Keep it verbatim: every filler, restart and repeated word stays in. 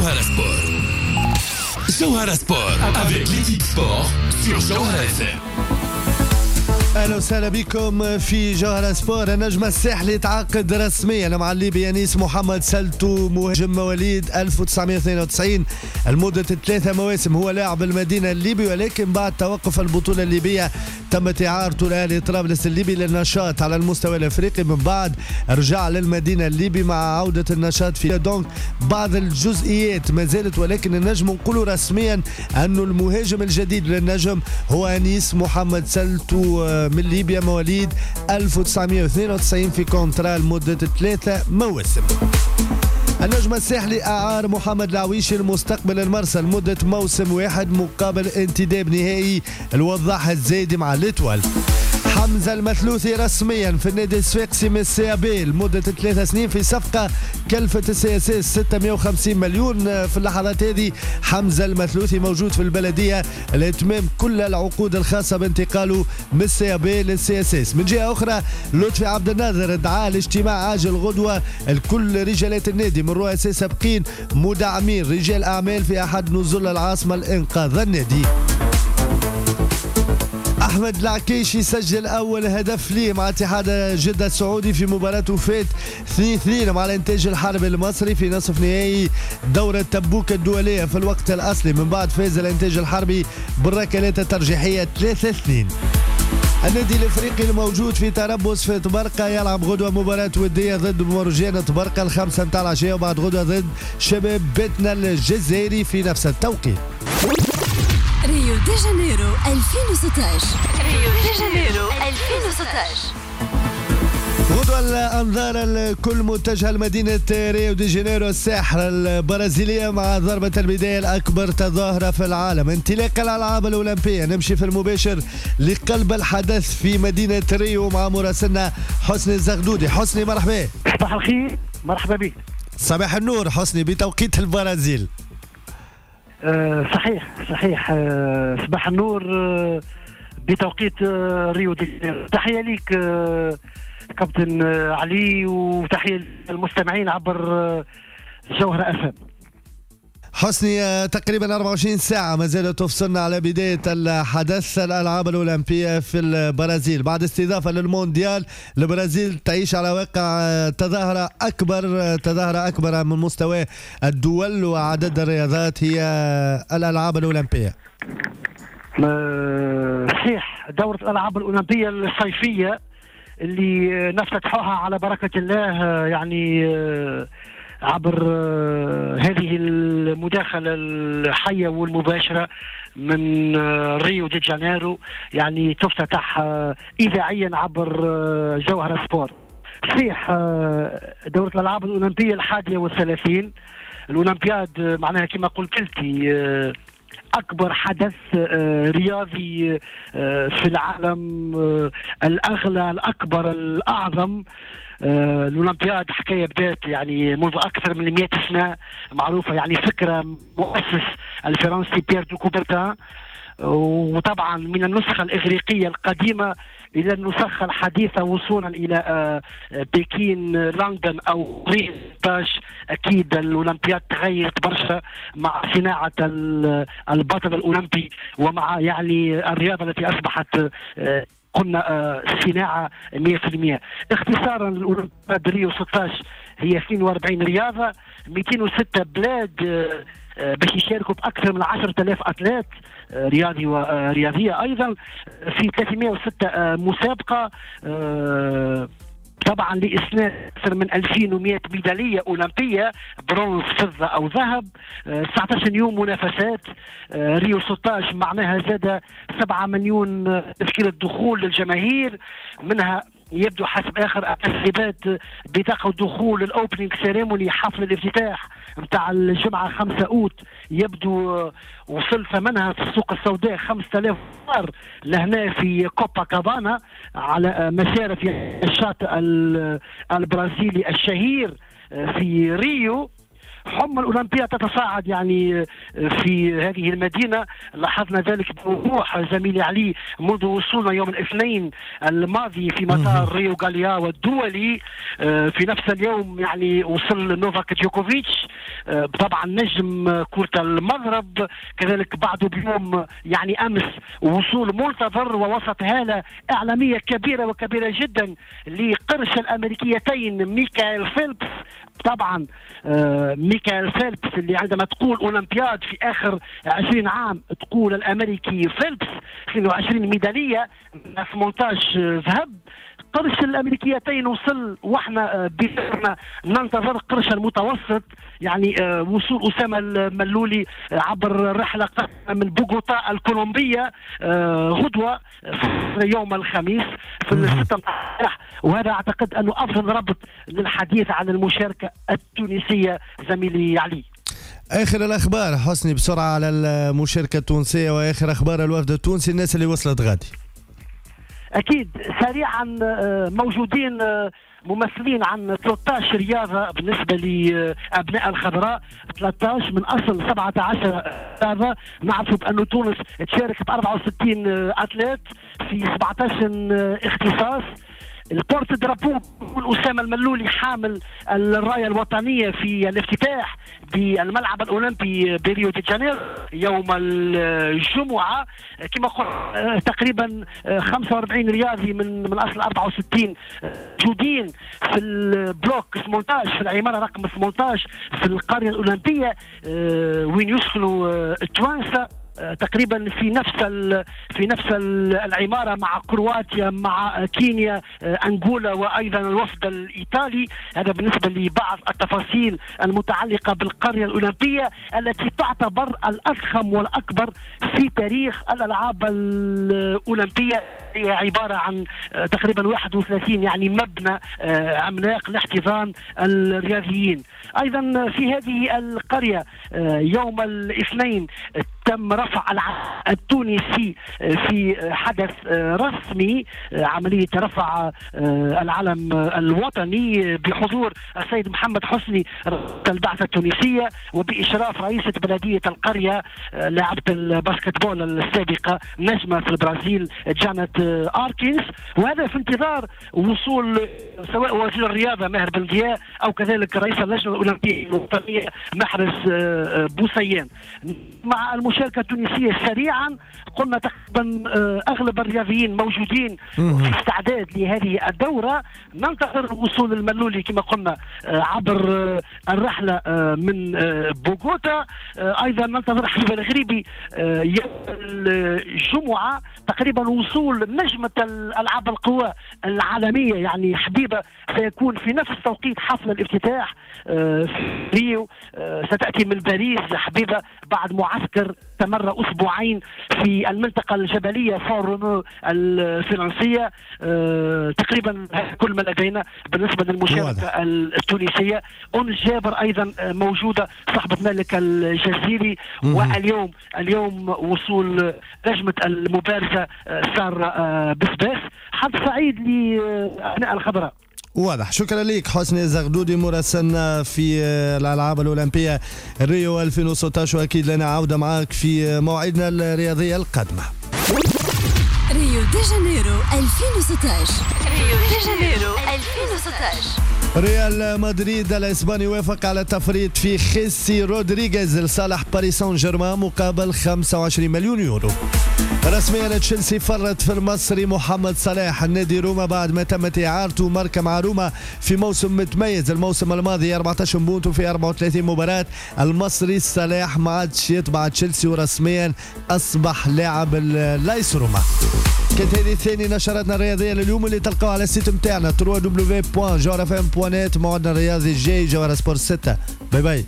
Jawhara Sport. Jawhara Sport avec l'équipe sport sur Jawhara F M. اهلا وسهلا بكم في جوهرة سبور. النجم الساحلي تعاقد رسميا مع الليبي انيس محمد سلتو مهاجم مواليد ألف وتسعمائة واثنين وتسعين لمدة ثلاثة مواسم. هو لاعب المدينة الليبي، ولكن بعد توقف البطولة الليبية تمت إعارته لأهلي طرابلس الليبي للنشاط على المستوى الأفريقي. من بعد رجع للمدينة الليبي مع عودة النشاط في دونك بعض الجزئيات ما زالت، ولكن النجم نقول رسميا أنه المهاجم الجديد للنجم هو انيس محمد سلتو من ليبيا مواليد ألف وتسعمائة واثنين وتسعين في كونترا لمدة ثلاثة مواسم. النجم الساحلي أعار محمد العويشي المستقبل المرسى لمدة موسم واحد مقابل انتداب نهائي الوضاح الزايدي مع ليتوال. حمزة المثلوثي رسميا في النادي الصفاقسي من السي بي لمدة ثلاث سنين في صفقة كلفة السي اس اس ستمائة وخمسين مليون. في اللحظات هذه حمزة المثلوثي موجود في البلدية لإتمام كل العقود الخاصة بانتقاله من السي بي للسي اس اس. من جهة أخرى لطفي عبد الناظر دعا لاجتماع عاجل غدوة لكل رجالات النادي من رؤساء سابقين مدعمين رجال أعمال في أحد نزول العاصمة لإنقاذ النادي. أحمد العكيشي سجل أول هدف ليه مع اتحاد جدة السعودي في مباراة وفات اثنين اثنين مع الإنتاج الحربي المصري في نصف نهائي دورة تبوك الدولية في الوقت الأصلي. من بعد فاز الإنتاج الحربي بالركلات الترجيحية ثلاثة اثنين. النادي الافريقي الموجود في تربص في طبرقة يلعب غدوة مباراة ودية ضد مرجان طبرقة الخمسة متاع العشية، وبعد غدوة ضد شباب بيتنا الجزائري في نفس التوقيت. ريو دي جانيرو ألفين وستة عشر. ريو دي جانيرو ألفين وستة عشر. غدوة الأنظار الكل متجهة لمدينة ريو دي جانيرو الساحرة البرازيلية مع ضربة البداية الأكبر تظاهرة في العالم انطلاق الألعاب الأولمبية. نمشي في المباشر لقلب الحدث في مدينة ريو مع مراسلنا حسني الزغدودي. حسني مرحبا. صباح الخير، مرحبا بك. صباح النور حسني بتوقيت البرازيل. أه صحيح صحيح أه صباح النور أه بتوقيت أه ريو دي جانيرو. تحية ليك أه كابتن أه علي، وتحية للمستمعين عبر أه جوهرة اف ام. حسني تقريبا أربعة وعشرين ساعة ما زالت تفصلنا على بداية الحدث الألعاب الأولمبية في البرازيل. بعد استضافة للمونديال البرازيل تعيش على واقع تظاهرة أكبر تظاهرة أكبر من مستوى الدول وعدد الرياضات هي الألعاب الأولمبية. صحيح، دورة الألعاب الأولمبية الصيفية اللي نفتتحوها على بركة الله يعني عبر هذه المداخلة الحية والمباشرة من ريو دي جانيرو، يعني تفتتح إذاعيا عبر جوهرة سبور. صحيح دورة الألعاب الأولمبية الحادية والثلاثين، الأولمبياد معناها كما قلت لتي أكبر حدث رياضي في العالم، الأغلى الأكبر الأعظم. الأولمبياد حكاية بدات يعني منذ أكثر من مئة سنة، معروفة يعني فكرة مؤسس الفرنسي بيير دو كوبرتان، وطبعا من النسخة الإغريقية القديمة إلى النسخة الحديثة وصولا إلى بكين لندن أو ريتاش. أكيد الأولمبياد تغيرت برشا مع صناعة البطل الأولمبي ومع يعني الرياضة التي أصبحت قلنا صناعة مئة بالمئة. اختصارا الأولمبياد ريو ستة عشر هي اثنين وأربعين رياضة، مئتين وستة بلاد باش يشاركوا بأكثر من عشرة آلاف أتلات رياضي ورياضية أيضا في ثلاثمائة وستة مسابقة، طبعا لإسناد أكثر من ألفين ومئة ميدالية أولمبية برونز فضة أو ذهب. تسعة عشر يوم منافسات. ريو ستة عشر معناها زاد سبعة مليون تذكرة دخول للجماهير، منها يبدو حسب اخر التسريبات بطاقه دخول الاوبننج سيريموني حفل الافتتاح نتاع الجمعه خمسة اوت، يبدو وصل ثمنها في السوق السوداء خمسة آلاف دولار لهنا في كوبا كابانا على مشارف الشاطئ البرازيلي الشهير في ريو. حمى الأولمبياد تتصاعد يعني في هذه المدينة، لاحظنا ذلك بوضوح زميلي علي منذ وصولنا يوم الاثنين الماضي في مطار ريو غالياو الدولي. في نفس اليوم يعني وصل نوفاك جوكوفيتش طبعا نجم كرة المضرب كذلك بعده بيوم يعني أمس وصول منتظر ووسط هالة إعلامية كبيرة وكبيرة جدا لقرش الأمريكيتين ميكائيل فيلبس. طبعا آه ميكائيل فيلبس اللي عندما تقول أولمبياد في آخر عشرين عام تقول الأمريكي فيلبس اثنين وعشرين ميدالية ثمانية عشر ذهب. قرش الامريكيتين وصل واحنا بيرنا ننتظر قرش المتوسط يعني وصول اسامه الملولي عبر رحله من بوغوتا الكولومبيه غدوه يوم الخميس في الستة متاع، وهذا اعتقد انه افضل ربط للحديث عن المشاركه التونسيه زميلي علي. اخر الاخبار حسني بسرعه على المشاركه التونسيه واخر اخبار الوفد التونسي الناس اللي وصلت غادي. أكيد سريعا موجودين ممثلين عن ثلاثة عشر رياضة بالنسبة لأبناء الخضراء، ثلاثة عشر من أصل سبعة عشر رياضة. نعرف بأن تونس تشارك ب أربعة وستين أتليت في سبعة عشر اختصاص. البورت درابو أسامة الملولي حامل الراية الوطنية في الافتتاح بالملعب الأولمبي بريو دي جانيرو يوم الجمعة. كما قلت تقريبا خمسة وأربعين رياضي من من أصل أربعة وستين موجودين في البلوك ثمانية عشر في العمارة رقم ثمانية عشر في القرية الأولمبية وين يسكنوا التوانسة تقريبا في نفس في نفس العماره مع كرواتيا مع كينيا انغولا وايضا الوفد الايطالي. هذا بالنسبه لبعض التفاصيل المتعلقه بالقريه الاولمبيه التي تعتبر الاضخم والاكبر في تاريخ الالعاب الاولمبيه. هي عباره عن تقريبا واحد وثلاثين يعني مبنى عملاق لاحتضان الرياضيين. ايضا في هذه القريه يوم الاثنين تم رفع العلم التونسي في حدث رسمي، عملية رفع العلم الوطني بحضور السيد محمد حسني رئيس البعثة التونسية وبإشراف رئيسة بلدية القرية لاعبة الباسكتبول السابقة نجمة في البرازيل جانت آركينز. وهذا في انتظار وصول سواء وزير الرياضة ماهر بلدياء أو كذلك رئيس اللجنة الأولمبية الوطنية محرز بوسيان. مع المشاركة التونسية سريعا قلنا تقريبا اغلب الرياضيين موجودين في استعداد لهذه الدورة. ننتظر وصول الملولي كما قلنا عبر الرحلة من بوغوتا. ايضا ننتظر حبيب الغريبي يوم الجمعة تقريبا وصول نجمة الالعاب القوى العالمية يعني حبيبة سيكون في نفس توقيت حفل الافتتاح في ريو. ستأتي من باريس حبيبة بعد معسكر استمر اسبوعين في المنطقه الجبليه فور الفرنسيه. أه تقريبا كل ما لدينا بالنسبه للمشاركه التونسيه. ام جابر ايضا موجوده صاحبه مالك الجزيري. واليوم اليوم وصول نجمه المبارزه ساره بسباس. حظ سعيد لابناء الخضراء. واضح. شكرا لك حسني زغدودي مراسلنا في الألعاب الأولمبية ريو ألفين وستة عشر، وأكيد لنا عودة معك في مواعيدنا الرياضية القادمة. ريو دي جانيرو ألفين وستة عشر. ريو دي جانيرو ألفين وستة عشر. ريال مدريد الاسباني وافق على التفريط في خيسي رودريغيز لصالح باريس سان جيرمان مقابل خمسة وعشرين مليون يورو. رسميا تشيلسي فرط في المصري محمد صلاح. النادي روما بعد ما تمت اعارته ماركا مع روما في موسم متميز الموسم الماضي أربعة عشر بونت في أربعة وثلاثين مباراة. المصري صلاح ما عادش يتبع تشيلسي ورسميا اصبح لاعب لايس روما. كانت هذه ثاني نشراتنا الرياضيه لليوم اللي تلقاوها على السيت نتاعنا دبليو دبليو دبليو بوان جوهر اف ام بوان نت. موعدنا الرياضي الجاي جوهر سبورت ستة. باي باي.